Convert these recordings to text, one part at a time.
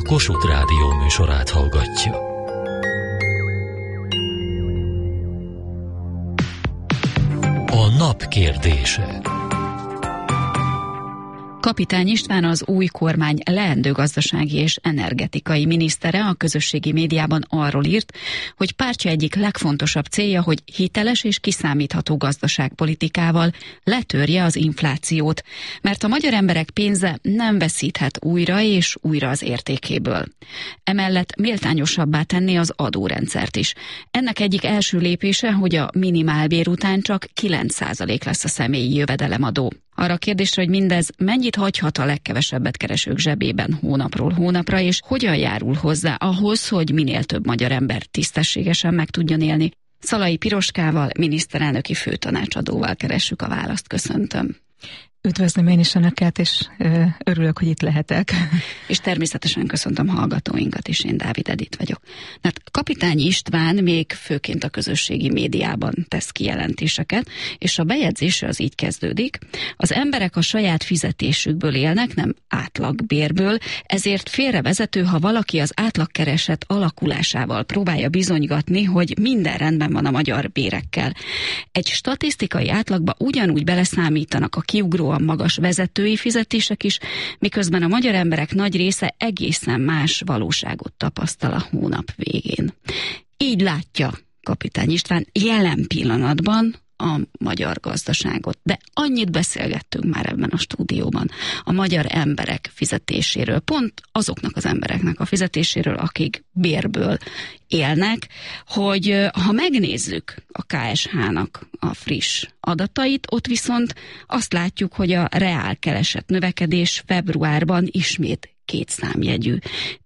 Kossuth Rádió műsorát hallgatja. A nap kérdése. Kapitány István, az új kormány leendő gazdasági és energetikai minisztere a közösségi médiában arról írt, hogy pártja egyik legfontosabb célja, hogy hiteles és kiszámítható gazdaságpolitikával letörje az inflációt, mert a magyar emberek pénze nem veszíthet újra és újra az értékéből. Emellett méltányosabbá tenni az adórendszert is. Ennek egyik első lépése, hogy a minimálbér után csak 9% lesz a személyi jövedelemadó. Arra a kérdésre, hogy mindez mennyit hagyhat a legkevesebbet keresők zsebében hónapról hónapra, és hogyan járul hozzá ahhoz, hogy minél több magyar ember tisztességesen meg tudjon élni. Szalai Piroskával, miniszterelnöki főtanácsadóval keressük a választ. Köszöntöm. Üdvözlöm én is Önöket, és örülök, hogy itt lehetek. És természetesen köszöntöm hallgatóinkat is, én Dávid Edith vagyok. Hát Kapitány István még főként a közösségi médiában tesz kijelentéseket, és a bejegyzése az így kezdődik. Az emberek a saját fizetésükből élnek, nem átlagbérből, ezért félrevezető, ha valaki az átlagkereset alakulásával próbálja bizonygatni, hogy minden rendben van a magyar bérekkel. Egy statisztikai átlagba ugyanúgy beleszámítanak a kiugróan magas vezetői fizetések is, miközben a magyar emberek nagy része egészen más valóságot tapasztal a hónap végén. Így látja Kapitány István jelen pillanatban a magyar gazdaságot. De annyit beszélgettünk már ebben a stúdióban a magyar emberek fizetéséről, pont azoknak az embereknek a fizetéséről, akik bérből élnek, hogy ha megnézzük a KSH-nak a friss adatait, ott viszont azt látjuk, hogy a reálkereset növekedés februárban ismét kétszámjegyű,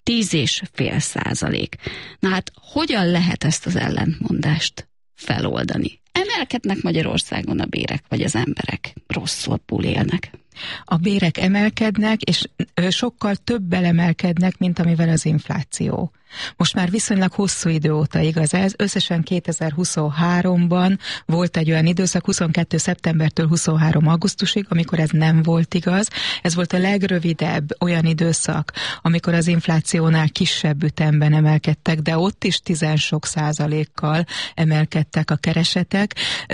10,5%. Na hát, hogyan lehet ezt az ellentmondást feloldani? Emelkednek Magyarországon a bérek, vagy az emberek rosszabbul élnek? A bérek emelkednek, és sokkal többel emelkednek, mint amivel az infláció. Most már viszonylag hosszú idő óta igaz ez. Összesen 2023-ban volt egy olyan időszak, 22. szeptembertől 23. augusztusig, amikor ez nem volt igaz. Ez volt a legrövidebb olyan időszak, amikor az inflációnál kisebb ütemben emelkedtek, de ott is 10-sok százalékkal emelkedtek a keresetek.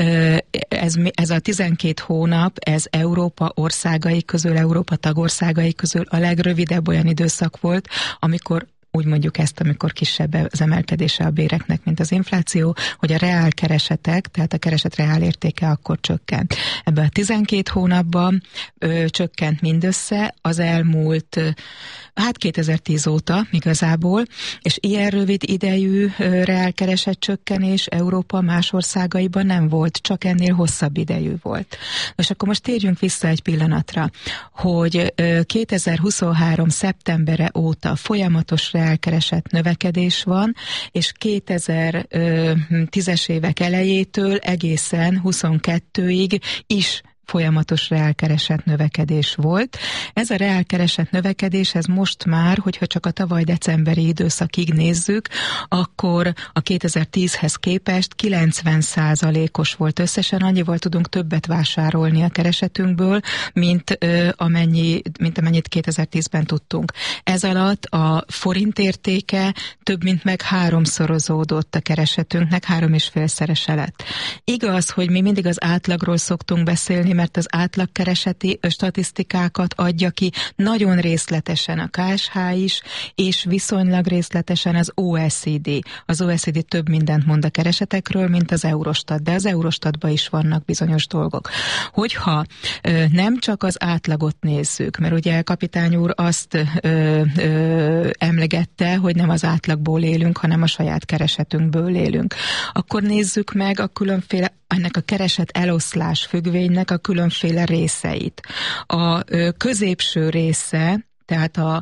Ez a 12 hónap, ez Európa országai közül, Európa tagországai közül a legrövidebb olyan időszak volt, amikor úgy mondjuk ezt, amikor kisebb az emelkedése a béreknek, mint az infláció, hogy a reál keresetek, tehát a kereset reál értéke akkor csökkent. Ebben a 12 hónapban csökkent mindössze az elmúlt, 2010 óta igazából, és ilyen rövid idejű reál kereset csökkenés Európa más országaiban nem volt, csak ennél hosszabb idejű volt. És akkor most térjünk vissza egy pillanatra, hogy 2023. szeptembere óta folyamatos reálkeresett növekedés van, és 2010-es évek elejétől egészen 22-ig is folyamatos reálkeresett növekedés volt. Ez a reálkeresett növekedés, ez most már, hogyha csak a tavaly decemberi időszakig nézzük, akkor a 2010-hez képest 90%-os volt összesen, annyival tudunk többet vásárolni a keresetünkből, mint amennyit 2010-ben tudtunk. Ez alatt a forint értéke több mint meg 3-szorozódott a keresetünknek, 3,5-szerese lett. Igaz, hogy mi mindig az átlagról szoktunk beszélni, mert az átlagkereseti statisztikákat adja ki nagyon részletesen a KSH is, és viszonylag részletesen az OECD. Az OECD több mindent mond a keresetekről, mint az Eurostat, de az Eurostatban is vannak bizonyos dolgok. Hogyha nem csak az átlagot nézzük, mert ugye Kapitány úr azt emlegette, hogy nem az átlagból élünk, hanem a saját keresetünkből élünk, akkor nézzük meg a különféle ennek a kereset eloszlás függvénynek a különféle részeit. A középső része, tehát a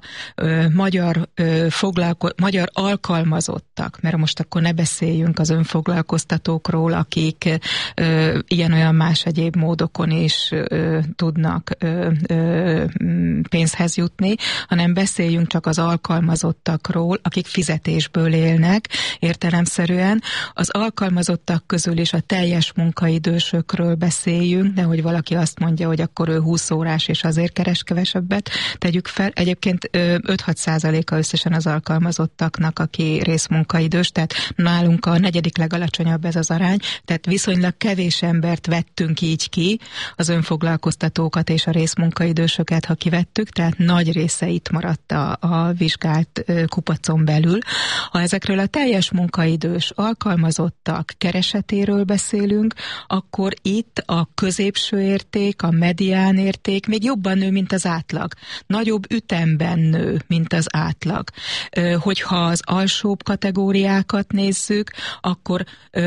magyar alkalmazottak, mert most akkor ne beszéljünk az önfoglalkoztatókról, akik ilyen-olyan más egyéb módokon is tudnak pénzhez jutni, hanem beszéljünk csak az alkalmazottakról, akik fizetésből élnek értelemszerűen. Az alkalmazottak közül is a teljes munkaidősökről beszéljünk, nehogy valaki azt mondja, hogy akkor ő 20 órás és azért keres kevesebbet, tegyük fel. Egyébként 5-6%-a összesen az alkalmazottaknak, aki részmunkaidős, tehát nálunk a 4. legalacsonyabb ez az arány, tehát viszonylag kevés embert vettünk így ki, az önfoglalkoztatókat és a részmunkaidősöket, ha kivettük, tehát nagy része itt maradt a vizsgált kupacon belül. Ha ezekről a teljes munkaidős alkalmazottak keresetéről beszélünk, akkor itt a középső érték, a medián érték még jobban nő, mint az átlag. Nagyobb ütemben nő, mint az átlag. Hogyha az alsóbb kategóriákat nézzük, akkor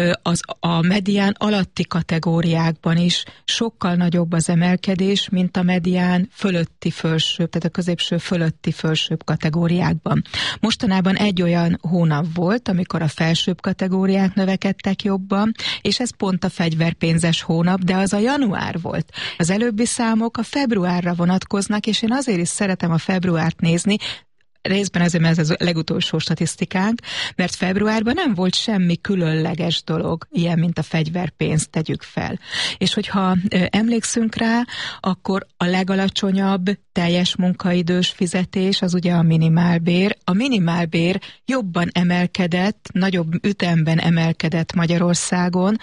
a medián alatti kategóriákban is sokkal nagyobb az emelkedés, mint a medián fölötti fölsőbb, tehát a középső fölötti fölsőbb kategóriákban. Mostanában egy olyan hónap volt, amikor a felsőbb kategóriák növekedtek jobban, és ez pont a fegyverpénzes hónap, de az a január volt. Az előbbi számok a februárra vonatkoznak, és én azért is szeretem a februárt nézni, részben azért, mert ez a legutolsó statisztikánk, mert februárban nem volt semmi különleges dolog, ilyen, mint a fegyverpénzt tegyük fel. És hogyha emlékszünk rá, akkor a legalacsonyabb teljes munkaidős fizetés az ugye a minimálbér. A minimálbér jobban emelkedett, nagyobb ütemben emelkedett Magyarországon,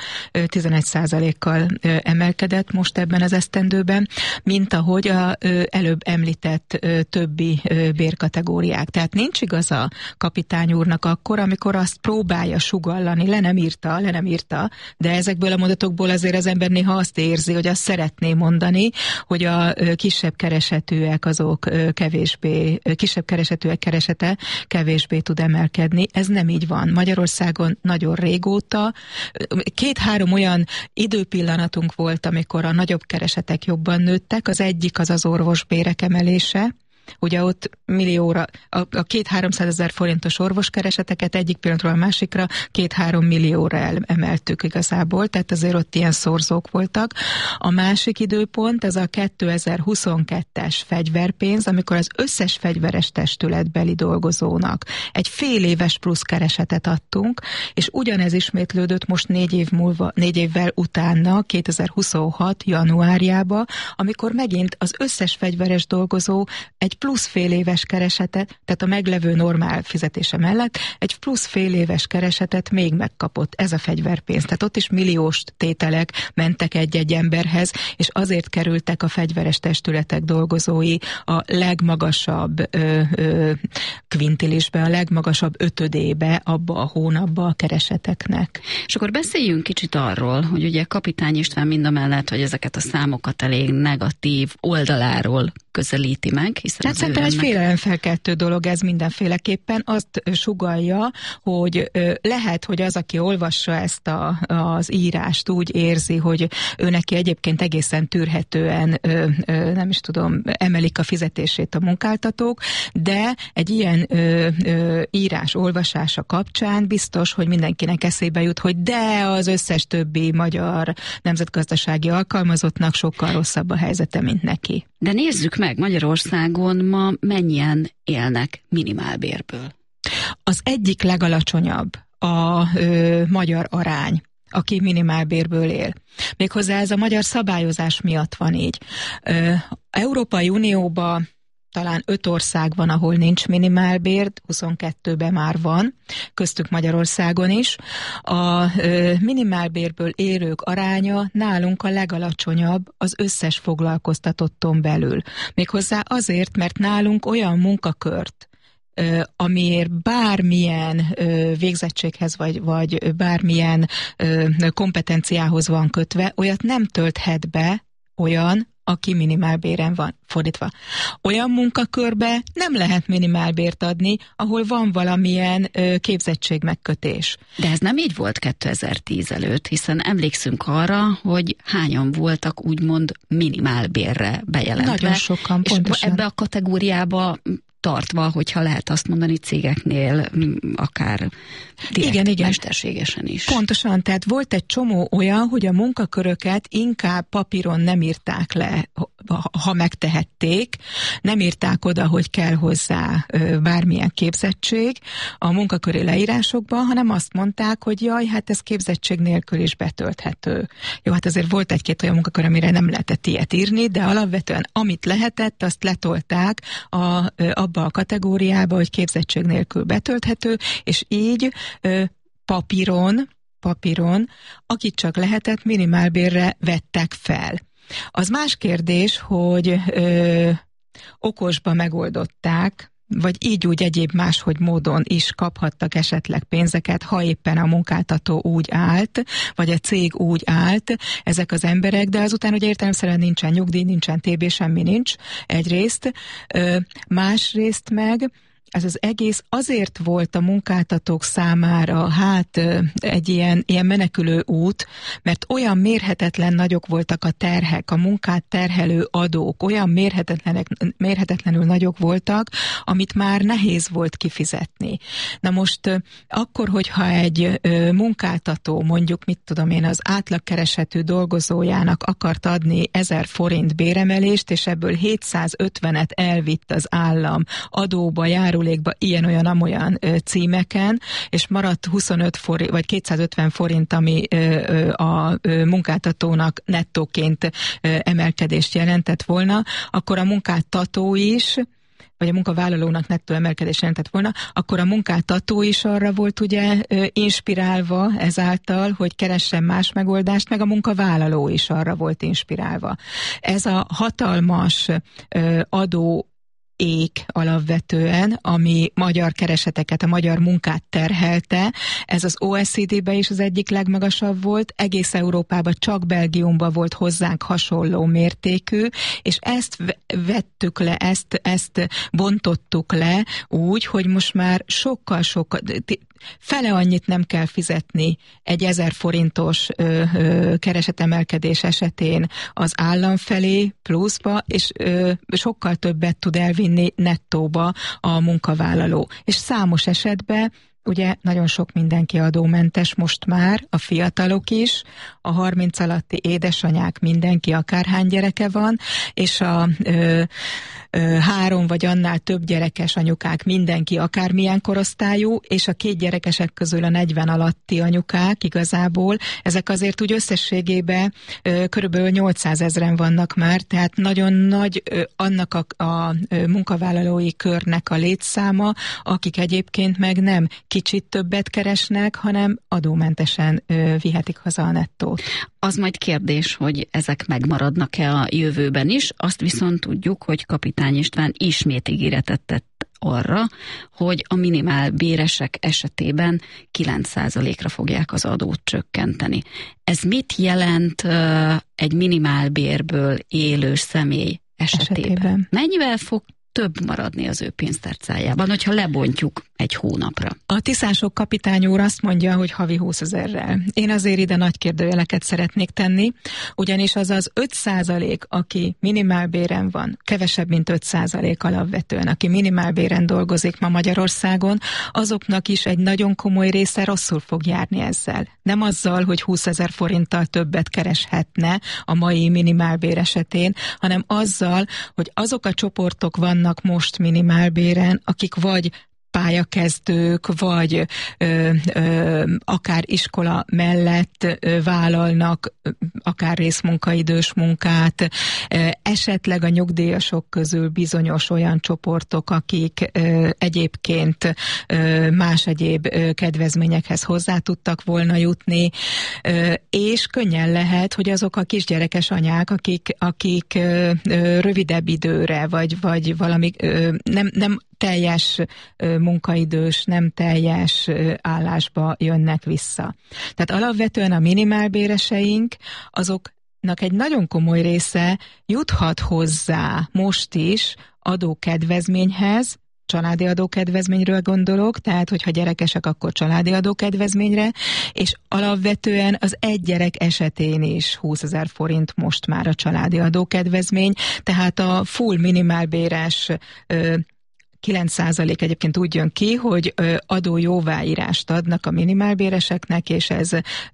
11%-kal emelkedett most ebben az esztendőben, mint ahogy az előbb említett többi bérkategóriák. Tehát nincs igaza kapitány úrnak akkor, amikor azt próbálja sugallani, le nem írta, de ezekből a mondatokból azért az ember néha azt érzi, hogy azt szeretné mondani, hogy a kisebb keresetűek azok kisebb keresetűek keresete kevésbé tud emelkedni. Ez nem így van. Magyarországon nagyon régóta 2-3 olyan időpillanatunk volt, amikor a nagyobb keresetek jobban nőttek. Az egyik az orvosbérek emelése. Ugye ott millióra, a 200-300 ezer forintos orvoskereseteket egyik pillanatról a másikra 2-3 millióra emeltük igazából, tehát azért ott ilyen szorzók voltak. A másik időpont, ez a 2022-es fegyverpénz, amikor az összes fegyveres testületbeli dolgozónak egy fél éves plusz keresetet adtunk, és ugyanez ismétlődött most 4 évvel utána, 2026 januárjába, amikor megint az összes fegyveres dolgozó egy plusz fél éves keresetet, tehát a meglevő normál fizetése mellett egy plusz fél éves keresetet még megkapott, ez a fegyverpénz. Tehát ott is milliós tételek mentek egy-egy emberhez, és azért kerültek a fegyveres testületek dolgozói a legmagasabb kvintilisbe, a legmagasabb ötödébe abba a hónapba a kereseteknek. És akkor beszéljünk kicsit arról, hogy ugye Kapitány István mindamellett, hogy ezeket a számokat elég negatív oldaláról közelíti meg, hiszen hát szerintem egy félelemfelkeltő dolog ez mindenféleképpen. Azt sugallja, hogy lehet, hogy az, aki olvassa ezt az írást, úgy érzi, hogy ő neki egyébként egészen tűrhetően, nem is tudom, emelik a fizetését a munkáltatók, de egy ilyen írás olvasása kapcsán biztos, hogy mindenkinek eszébe jut, hogy de az összes többi magyar nemzetgazdasági alkalmazottnak sokkal rosszabb a helyzete, mint neki. De nézzük meg, Magyarországon ma mennyien élnek minimálbérből? Az egyik legalacsonyabb a magyar arány, aki minimálbérből él. Méghozzá ez a magyar szabályozás miatt van így. Európai Unióban talán 5 ország van, ahol nincs minimálbér, 22-ben már van, köztük Magyarországon is. A minimálbérből élők aránya nálunk a legalacsonyabb az összes foglalkoztatotton belül. Méghozzá azért, mert nálunk olyan munkakört, amiért bármilyen végzettséghez vagy bármilyen kompetenciához van kötve, olyat nem tölthet be olyan, aki minimálbéren van, fordítva. Olyan munkakörbe nem lehet minimálbért adni, ahol van valamilyen képzettségmegkötés. De ez nem így volt 2010 előtt, hiszen emlékszünk arra, hogy hányan voltak úgymond minimálbérre bejelentve. Nagyon sokan, pontosan. És ebbe a kategóriába tartva, hogyha lehet azt mondani cégeknél, akár direkt mesterségesen is. Pontosan, tehát volt egy csomó olyan, hogy a munkaköröket inkább papíron nem írták le, ha megtehették, nem írták oda, hogy kell hozzá bármilyen képzettség a munkaköri leírásokban, hanem azt mondták, hogy jaj, hát ez képzettség nélkül is betölthető. Jó, hát azért volt egy-két olyan munkakör, amire nem lehetett ilyet írni, de alapvetően amit lehetett, azt letolták abba a kategóriába, hogy képzettség nélkül betölthető, és így papíron, akit csak lehetett, minimálbérre vettek fel. Az más kérdés, hogy okosba megoldották, vagy így úgy egyéb máshogy módon is kaphattak esetleg pénzeket, ha éppen a munkáltató úgy állt, vagy a cég úgy állt, ezek az emberek, de azután ugye értelemszerűen nincsen nyugdíj, nincsen TB, semmi nincs egyrészt, másrészt meg ez az egész azért volt a munkáltatók számára egy ilyen menekülő út, mert olyan mérhetetlen nagyok voltak a terhek, a munkát terhelő adók, olyan mérhetetlenül nagyok voltak, amit már nehéz volt kifizetni. Na most akkor, hogyha egy munkáltató, mondjuk mit tudom én, az átlagkeresetű dolgozójának akart adni 1000 forint béremelést, és ebből 750-et elvitt az állam adóba, járulékba, ilyen-olyan-amolyan címeken, és maradt 25 forint, vagy 250 forint, ami a munkáltatónak nettóként emelkedést jelentett volna, akkor a munkáltató is, vagy a munkavállalónak nettó emelkedés jelentett volna, akkor a munkáltató is arra volt ugye inspirálva ezáltal, hogy keressen más megoldást, meg a munkavállaló is arra volt inspirálva. Ez a hatalmas adó alapvetően, ami magyar kereseteket, a magyar munkát terhelte, ez az OECD-ben is az egyik legmagasabb volt, egész Európában csak Belgiumban volt hozzánk hasonló mértékű, és ezt vettük le, ezt bontottuk le úgy, hogy most már sokkal fele annyit nem kell fizetni egy 1000 forintos keresetemelkedés esetén az állam felé pluszba, és sokkal többet tud elvinni nettóba a munkavállaló. És számos esetben ugye nagyon sok mindenki adómentes most már, a fiatalok is, a 30 alatti édesanyák, mindenki akárhány gyereke van, és a 3 vagy annál több gyerekes anyukák, mindenki akármilyen korosztályú, és a 2 gyerekesek közül a 40 alatti anyukák igazából, ezek azért úgy összességében körülbelül 800 000 vannak már, tehát nagyon nagy annak a munkavállalói körnek a létszáma, akik egyébként meg nem kicsit többet keresnek, hanem adómentesen vihetik haza a nettót. Az majd kérdés, hogy ezek megmaradnak-e a jövőben is, azt viszont tudjuk, hogy Kapitány István ismét ígéretet tett arra, hogy a minimálbéresek esetében 9%-ra fogják az adót csökkenteni. Ez mit jelent egy minimálbérből élő személy esetében? Mennyivel fog több maradni az ő pénztárcájában, hogyha lebontjuk egy hónapra? A Tiszások kapitány úr azt mondja, hogy havi 20 000-rel. Én azért ide nagy kérdőjeleket szeretnék tenni, ugyanis az az 5%, aki minimálbéren van, kevesebb, mint 5% alapvetően, aki minimálbéren dolgozik ma Magyarországon, azoknak is egy nagyon komoly része rosszul fog járni ezzel. Nem azzal, hogy 20 000 forinttal többet kereshetne a mai minimálbér esetén, hanem azzal, hogy azok a csoportok vannak most minimálbéren, akik vagy pályakezdők, vagy akár iskola mellett vállalnak akár részmunkaidős munkát, esetleg a nyugdíjasok közül bizonyos olyan csoportok, akik egyébként más egyéb kedvezményekhez hozzá tudtak volna jutni, és könnyen lehet, hogy azok a kisgyerekes anyák, akik rövidebb időre, vagy valami nem teljes munkaidős, nem teljes állásba jönnek vissza. Tehát alapvetően a minimálbéreseink, azoknak egy nagyon komoly része juthat hozzá most is adókedvezményhez, családi adókedvezményről gondolok, tehát hogyha gyerekesek, akkor családi adókedvezményre, és alapvetően az egy gyerek esetén is 20 000 forint most már a családi adókedvezmény, tehát a full minimálbéres 9% egyébként úgy jön ki, hogy adójóváírást adnak a minimálbéreseknek, és ez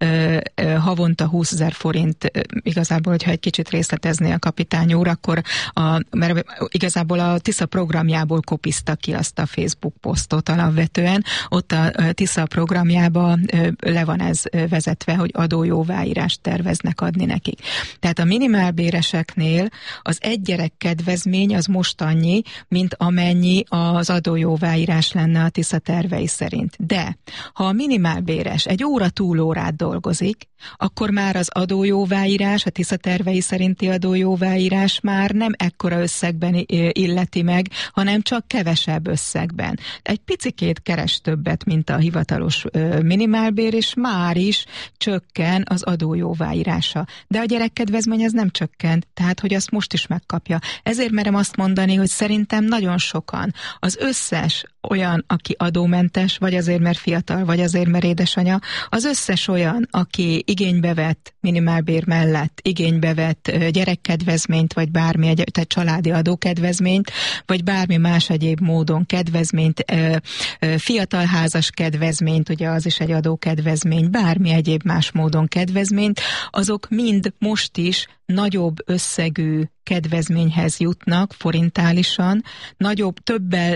havonta 20 000 forint, igazából, hogyha egy kicsit részletezné a kapitány úr, akkor mert igazából a TISZA programjából kopiztak ki azt a Facebook posztot alapvetően. Ott a TISZA programjába le van ez vezetve, hogy adójóváírást terveznek adni nekik. Tehát a minimálbéreseknél az egy gyerek kedvezmény az most annyi, mint amennyi az adójóváírás lenne a TISZA tervei szerint. De ha a minimálbéres egy óra túlórát dolgozik, akkor már az adójóváírás, a TISZA tervei szerinti adójóváírás már nem ekkora összegben illeti meg, hanem csak kevesebb összegben. Egy picikét keres többet, mint a hivatalos minimálbér, és már is csökken az adójóváírása. De a gyerekkedvezmény ez nem csökkent, tehát hogy azt most is megkapja. Ezért merem azt mondani, hogy szerintem nagyon sokan, az összes olyan, aki adómentes, vagy azért, mert fiatal, vagy azért, mert édesanya, az összes olyan, aki igénybe vett minimálbér mellett, igénybe vett gyerekkedvezményt, vagy bármi tehát családi adókedvezményt, vagy bármi más egyéb módon kedvezményt, fiatal házas kedvezményt, ugye az is egy adókedvezmény, bármi egyéb más módon kedvezményt, azok mind most is nagyobb összegű kedvezményhez jutnak forintálisan, többel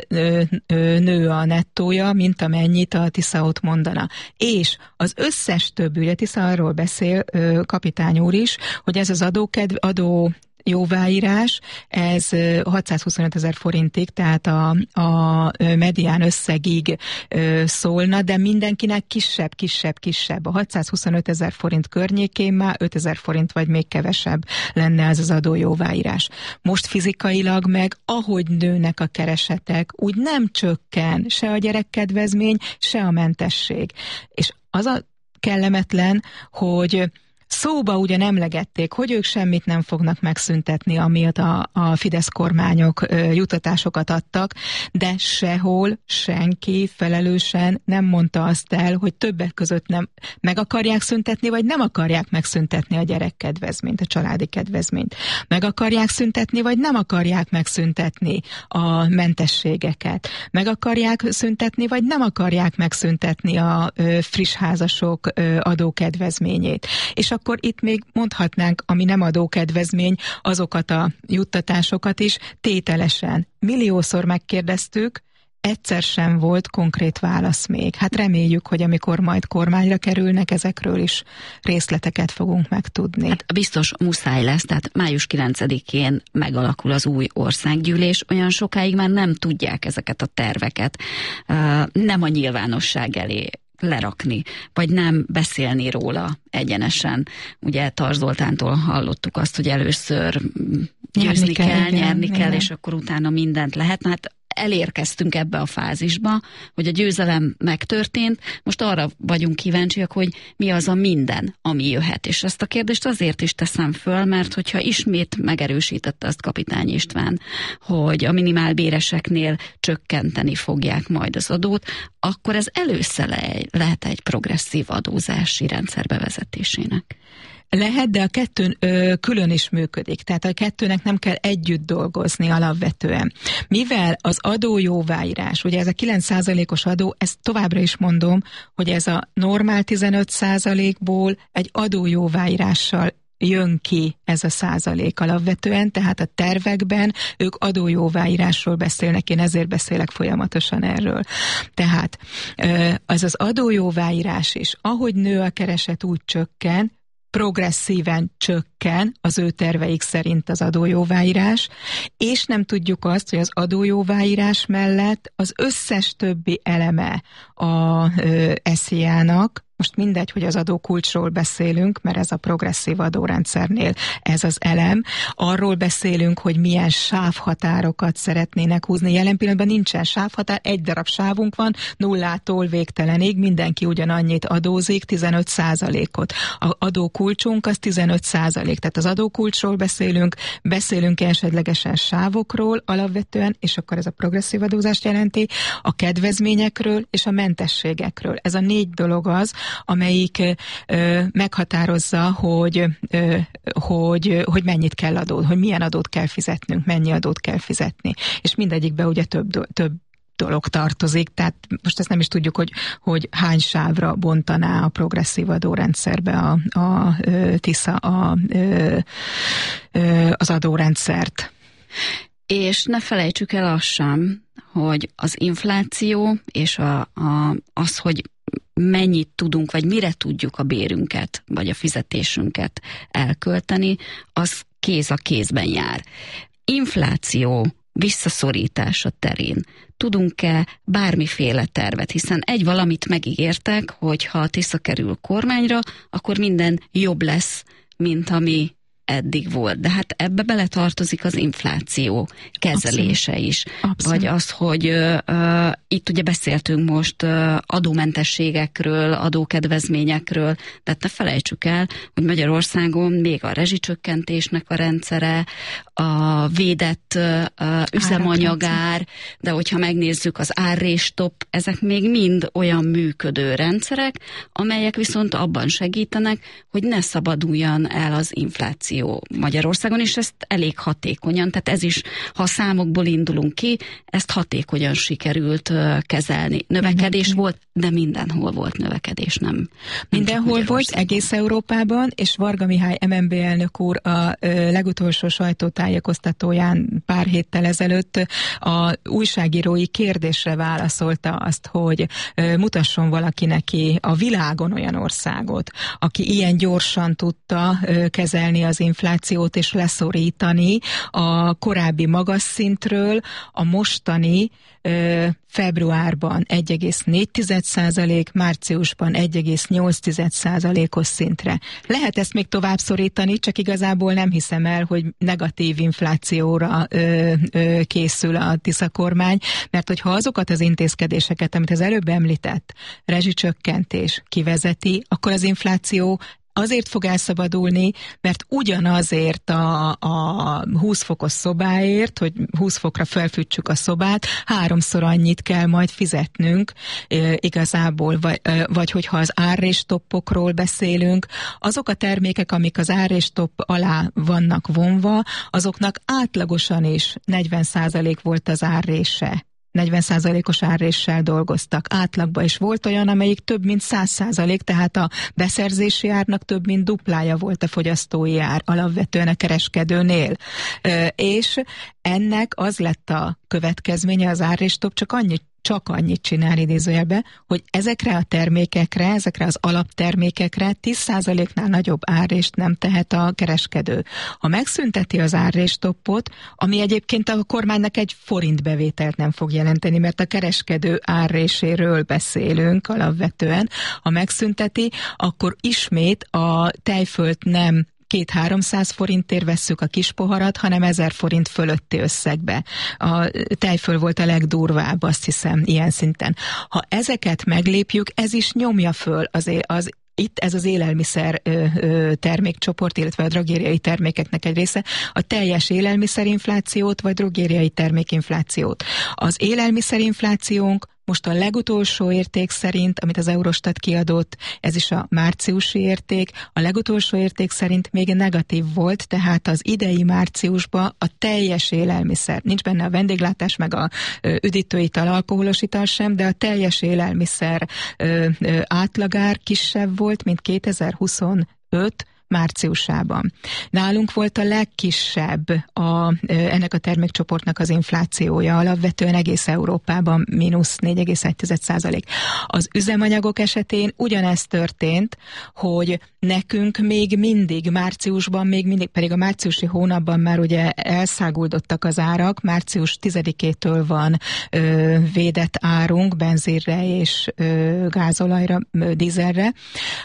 nő a nettója, mint amennyit a TISZA ott mondana. És az összes többi, ugye TISZA arról beszél, kapitány úr is, hogy ez az adó jóváírás, ez 625 000 forintig, tehát a medián összegig szólna, de mindenkinek kisebb. A 625 000 forint környékén már 5 000 forint vagy még kevesebb lenne ez az adójóváírás. Most fizikailag meg, ahogy nőnek a keresetek, úgy nem csökken se a gyerekkedvezmény, se a mentesség. És az a kellemetlen, hogy szóba ugyan emlegették, hogy ők semmit nem fognak megszüntetni, amiatt a Fidesz kormányok juttatásokat adtak, de sehol senki felelősen nem mondta azt el, hogy többek között nem meg akarják szüntetni, vagy nem akarják megszüntetni a gyerekkedvezményt, a családi kedvezményt. Meg akarják szüntetni, vagy nem akarják megszüntetni a mentességeket. Meg akarják szüntetni, vagy nem akarják megszüntetni a friss házasok adókedvezményét. És akkor itt még mondhatnánk, ami nem adókedvezmény, azokat a juttatásokat is tételesen. Milliószor megkérdeztük, egyszer sem volt konkrét válasz még. Hát reméljük, hogy amikor majd kormányra kerülnek, ezekről is részleteket fogunk megtudni. Hát biztos muszáj lesz, tehát május 9-én megalakul az új országgyűlés, olyan sokáig már nem tudják ezeket a terveket nem a nyilvánosság elé lerakni, vagy nem beszélni róla egyenesen. Ugye Tarts Zoltántól hallottuk azt, hogy először győzni kell, nyerni kell, és akkor utána mindent lehet. Hát elérkeztünk ebbe a fázisba, hogy a győzelem megtörtént, most arra vagyunk kíváncsiak, hogy mi az a minden, ami jöhet. És ezt a kérdést azért is teszem föl, mert hogyha ismét megerősítette azt Kapitány István, hogy a minimálbéreseknél csökkenteni fogják majd az adót, akkor ez először lehet egy progresszív adózási rendszer bevezetésének. Lehet, de a kettőn külön is működik. Tehát a kettőnek nem kell együtt dolgozni alapvetően. Mivel az adójóváírás, ugye ez a 9%-os adó, ezt továbbra is mondom, hogy ez a normál 15%-ból egy adójóváírással jön ki ez a százalék alapvetően, tehát a tervekben ők adójóváírásról beszélnek, én ezért beszélek folyamatosan erről. Tehát az adójóváírás is, ahogy nő a kereset, úgy csökken, progresszíven csökken az ő terveik szerint az adójóváírás, és nem tudjuk azt, hogy az adójóváírás mellett az összes többi eleme a SZIA-nak, most mindegy, hogy az adókulcsról beszélünk, mert ez a progresszív adórendszernél ez az elem. Arról beszélünk, hogy milyen sávhatárokat szeretnének húzni. Jelen pillanatban nincsen sávhatár, egy darab sávunk van, 0-tól végtelenig, mindenki ugyanannyit adózik, 15%-ot. Az adókulcsunk az 15%, tehát az adókulcsról beszélünk esetlegesen sávokról alapvetően, és akkor ez a progresszív adózást jelenti, a kedvezményekről és a mentességekről. Ez a 4 dolog az, amelyik meghatározza, hogy mennyit kell adót, hogy milyen adót kell fizetnünk, mennyi adót kell fizetni. És mindegyikbe ugye több dolog tartozik, tehát most ezt nem is tudjuk, hogy hány sávra bontaná a progresszív adórendszerbe a TISZA az adórendszert. És ne felejtsük el azt sem, hogy az infláció és az, hogy mennyit tudunk, vagy mire tudjuk a bérünket, vagy a fizetésünket elkölteni, az kéz a kézben jár. Infláció visszaszorítása terén tudunk-e bármiféle tervet, hiszen egy valamit megígértek, hogy ha a TISZA kerül kormányra, akkor minden jobb lesz, mint ami eddig volt. De hát ebbe beletartozik az infláció kezelése Abszolút. Is. Abszolút. Vagy az, hogy itt ugye beszéltünk most adómentességekről, adókedvezményekről, de hát ne felejtsük el, hogy Magyarországon még a rezsicsökkentésnek a rendszere, a védett üzemanyagár, de hogyha megnézzük az árréstop, ezek még mind olyan működő rendszerek, amelyek viszont abban segítenek, hogy ne szabaduljon el az infláció Magyarországon, és ezt elég hatékonyan, tehát ez is, ha a számokból indulunk ki, ezt hatékonyan sikerült kezelni. Növekedés volt, de mindenhol volt növekedés, nem? Mindenhol volt, egész Európában, és Varga Mihály MNB elnök úr a legutolsó sajtótájékoztatóján pár héttel ezelőtt a újságírói kérdésre válaszolta azt, hogy mutasson valaki neki a világon olyan országot, aki ilyen gyorsan tudta kezelni az inflációt és leszorítani a korábbi magas szintről a mostani februárban 1,4%, márciusban 1,8%-os szintre. Lehet ezt még tovább szorítani, csak igazából nem hiszem el, hogy negatív inflációra készül a TISZA kormány, mert hogyha azokat az intézkedéseket, amit az előbb említett, rezsicsökkentés kivezeti, akkor az infláció azért fog elszabadulni, mert ugyanazért a 20 fokos szobáért, hogy 20 fokra felfűtsük a szobát, 3-szor annyit kell majd fizetnünk igazából, vagy hogyha az árréstoppokról beszélünk, azok a termékek, amik az árréstopp alá vannak vonva, azoknak átlagosan is 40% volt az árrése. 40%-os árréssel dolgoztak átlagban, és volt olyan, amelyik több mint 100%, tehát a beszerzési árnak több mint duplája volt a fogyasztói ár, alapvetően a kereskedőnél. És ennek az lett a következménye, az árréstop csak annyit csinál idézőjelbe, hogy ezekre a termékekre, ezekre az alaptermékekre 10%-nál nagyobb árrést nem tehet a kereskedő. Ha megszünteti az árréstoppot, ami egyébként a kormánynak egy forint bevételt nem fog jelenteni, mert a kereskedő árréséről beszélünk alapvetően, ha megszünteti, akkor ismét a tejfölt nem 200-300 forintért vesszük a kis poharat, hanem 1000 forint fölötti összegbe. A tejföl volt a legdurvább, azt hiszem, ilyen szinten. Ha ezeket meglépjük, ez is nyomja föl itt ez az élelmiszer termékcsoport, illetve a drogériai termékeknek egy része, a teljes élelmiszerinflációt, vagy drogériai termékinflációt. Az élelmiszerinflációnk most a legutolsó érték szerint, amit az Eurostat kiadott, ez is a márciusi érték, a legutolsó érték szerint még negatív volt, tehát az idei márciusban a teljes élelmiszer, nincs benne a vendéglátás, meg a üdítőital, alkoholos ital sem, de a teljes élelmiszer átlagár kisebb volt, mint 2025 márciusában. Nálunk volt a legkisebb ennek a termékcsoportnak az inflációja, alapvetően egész Európában mínusz 4,1%. Az üzemanyagok esetén ugyanezt történt, hogy nekünk még mindig márciusban, pedig a márciusi hónapban már ugye elszáguldottak az árak, március 10-től van védett árunk benzinre és gázolajra, dízelre.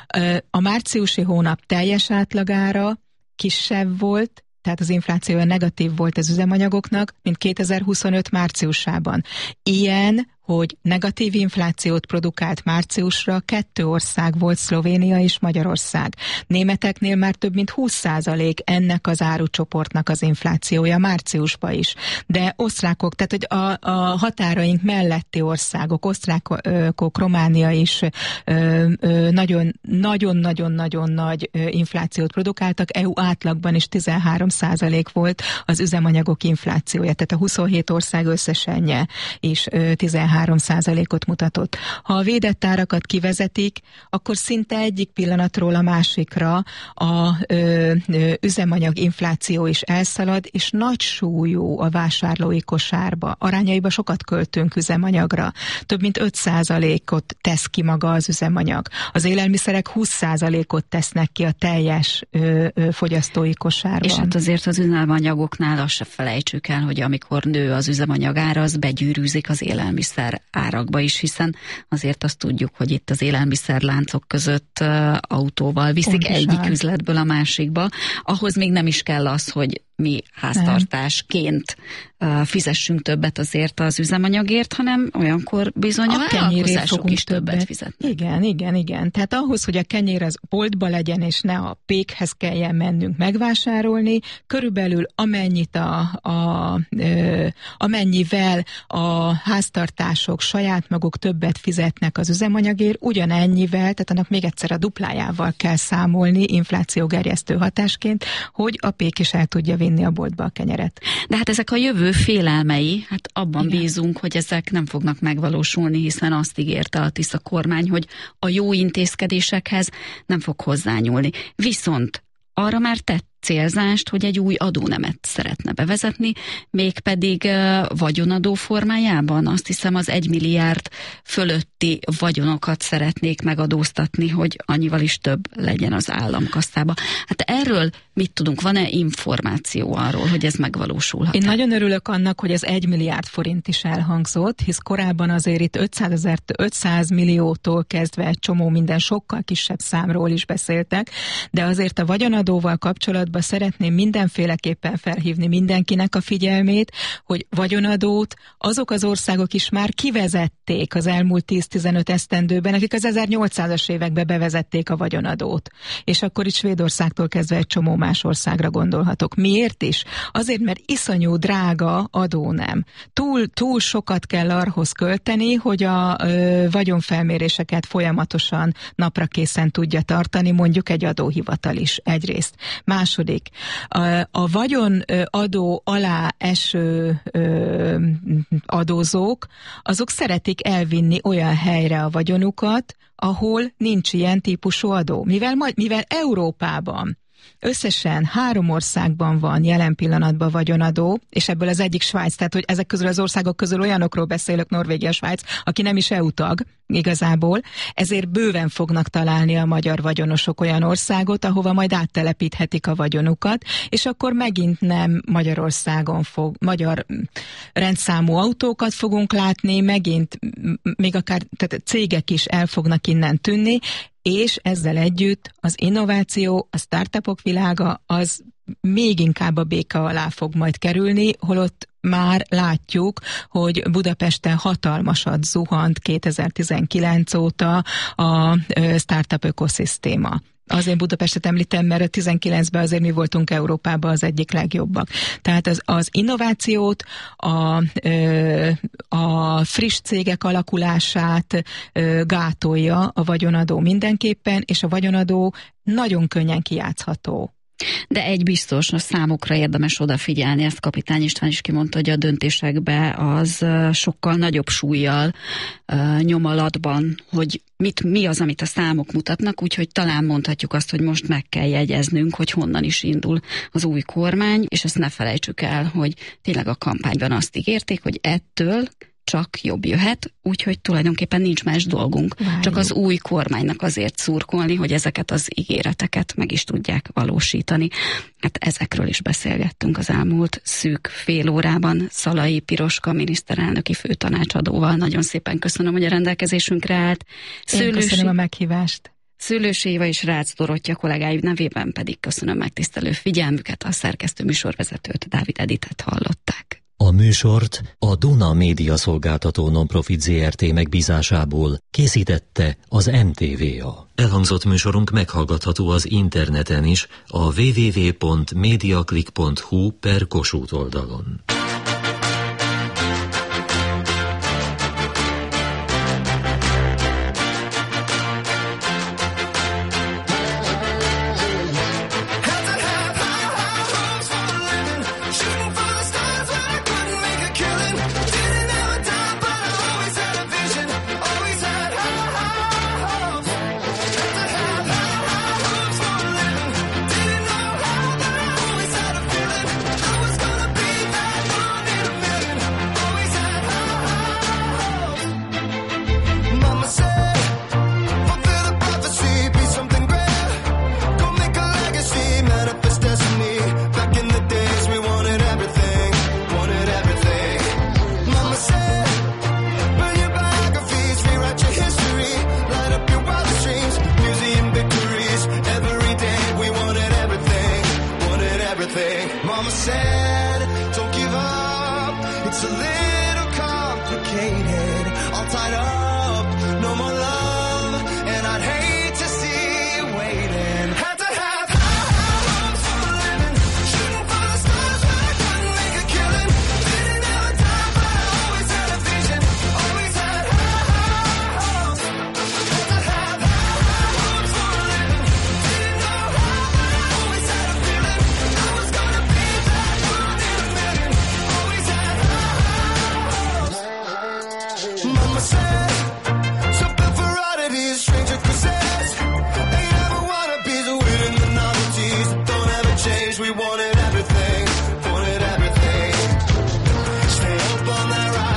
A márciusi hónap teljes átlagára kisebb volt, tehát az infláció negatív volt az üzemanyagoknak, mint 2025 márciusában. Ilyen hogy negatív inflációt produkált márciusra 2 ország volt, Szlovénia és Magyarország. Németeknél már több mint 20% ennek az árucsoportnak az inflációja márciusban is. De osztrákok, tehát hogy a határaink melletti országok, osztrákok, Románia is nagyon-nagyon nagy inflációt produkáltak, EU átlagban is 13% volt az üzemanyagok inflációja, tehát a 27 ország összesenje is 13%-ot mutatott. Ha a védett árakat kivezetik, akkor szinte egyik pillanatról a másikra a üzemanyag infláció is elszalad, és nagy súlyú a vásárlói kosárba. Arányaiba sokat költünk üzemanyagra. Több mint 5%-ot tesz ki maga az üzemanyag. Az élelmiszerek 20%-ot tesznek ki a teljes fogyasztói kosárban. És hát azért az üzemanyagoknál azt se felejtsük el, hogy amikor nő az üzemanyag ára, az begyűrűzik az élelmiszer árakba is, hiszen azért azt tudjuk, hogy itt az élelmiszerláncok között autóval viszik egyik üzletből a másikba. Ahhoz még nem is kell az, hogy mi háztartásként fizessünk többet azért az üzemanyagért, hanem olyankor bizony a vállalkozások is többet fizetnek. Igen. Tehát ahhoz, hogy a kenyér az boltba legyen, és ne a pékhez kelljen mennünk megvásárolni, körülbelül amennyivel a háztartások saját maguk többet fizetnek az üzemanyagért, ugyanennyivel, tehát annak még egyszer a duplájával kell számolni inflációgerjesztő hatásként, hogy a pék is el tudja vinni a boltba a kenyeret. De hát ezek a jövő félelmei, hát abban bízunk, hogy ezek nem fognak megvalósulni, hiszen azt ígérte a Tisza kormány, hogy a jó intézkedésekhez nem fog hozzányúlni. Viszont arra már tett célzást, hogy egy új adónemet szeretne bevezetni, mégpedig vagyonadó formájában. Azt hiszem, az 1 milliárd fölötti vagyonokat szeretnék megadóztatni, hogy annyival is több legyen az államkasszában. Hát erről mit tudunk? Van-e információ arról, hogy ez megvalósulhat? Én nagyon örülök annak, hogy az 1 milliárd forint is elhangzott, hisz korábban azért itt 500 milliótól kezdve egy csomó minden sokkal kisebb számról is beszéltek, de azért a vagyonadóval kapcsolatban szeretném mindenféleképpen felhívni mindenkinek a figyelmét, hogy vagyonadót azok az országok is már kivezették az elmúlt 10-15 esztendőben, akik az 1800-as években bevezették a vagyonadót. És akkor itt Svédországtól kezdve egy csomó más országra gondolhatok. Miért is? Azért, mert iszonyú drága adónem. Túl sokat kell arhoz költeni, hogy a vagyonfelméréseket folyamatosan naprakészen tudja tartani, mondjuk egy adóhivatal is egyrészt. Második, a vagyonadó alá eső adózók, azok szeretik elvinni olyan helyre a vagyonukat, ahol nincs ilyen típusú adó. Mivel Európában összesen 3 országban van jelen pillanatban vagyonadó, és ebből az egyik Svájc, tehát hogy ezek közül az országok közül olyanokról beszélök, Norvégia, Svájc, aki nem is EU tag igazából, ezért bőven fognak találni a magyar vagyonosok olyan országot, ahova majd áttelepíthetik a vagyonukat, és akkor megint nem Magyarországon magyar rendszámú autókat fogunk látni, megint még akár tehát cégek is el fognak innen tűnni, és ezzel együtt az innováció, a startupok világa az még inkább a béka alá fog majd kerülni, holott már látjuk, hogy Budapesten hatalmasat zuhant 2019 óta a startup ökoszisztéma. Azért Budapestet említem, mert a 19-ben azért mi voltunk Európában az egyik legjobbak. Tehát az innovációt, a friss cégek alakulását gátolja a vagyonadó mindenképpen, és a vagyonadó nagyon könnyen kijátszható. De egy biztos, a számokra érdemes odafigyelni, ezt Kapitány István is kimondta, hogy a döntésekbe az sokkal nagyobb súllyal nyom alatban, hogy mi az, amit a számok mutatnak, úgyhogy talán mondhatjuk azt, hogy most meg kell jegyeznünk, hogy honnan is indul az új kormány, és ezt ne felejtsük el, hogy tényleg a kampányban azt ígérték, hogy ettől csak jobb jöhet, úgyhogy tulajdonképpen nincs más dolgunk. Várjuk. Csak az új kormánynak azért szurkolni, hogy ezeket az ígéreteket meg is tudják valósítani. Hát ezekről is beszélgettünk az elmúlt szűk fél órában Szalai Piroska miniszterelnöki főtanácsadóval. Nagyon szépen köszönöm, hogy a rendelkezésünkre állt. Én köszönöm a meghívást. Szőlősi Éva és Rácz Dorottya kollégáim nevében pedig köszönöm megtisztelő figyelmüket, a szerkesztő műsorvezetőt, Dávid Editet hallották. A műsort a Duna Média Szolgáltató Nonprofit Zrt. Megbízásából készítette az MTVA. Elhangzott műsorunk meghallgatható az interneten is, a www.mediaclick.hu/Kossuth oldalon. Mama said, don't give up, it's a little complicated, all tied up, no more love, and I'd hate to see you waiting. Had to have high hopes for a living, shooting for the stars when I couldn't make a killing, didn't have a time but I always had a vision, always had high hopes. Had to have high hopes for a living, didn't know how but I always had a feeling, I was gonna be that one in a million, always had high hopes. Mama said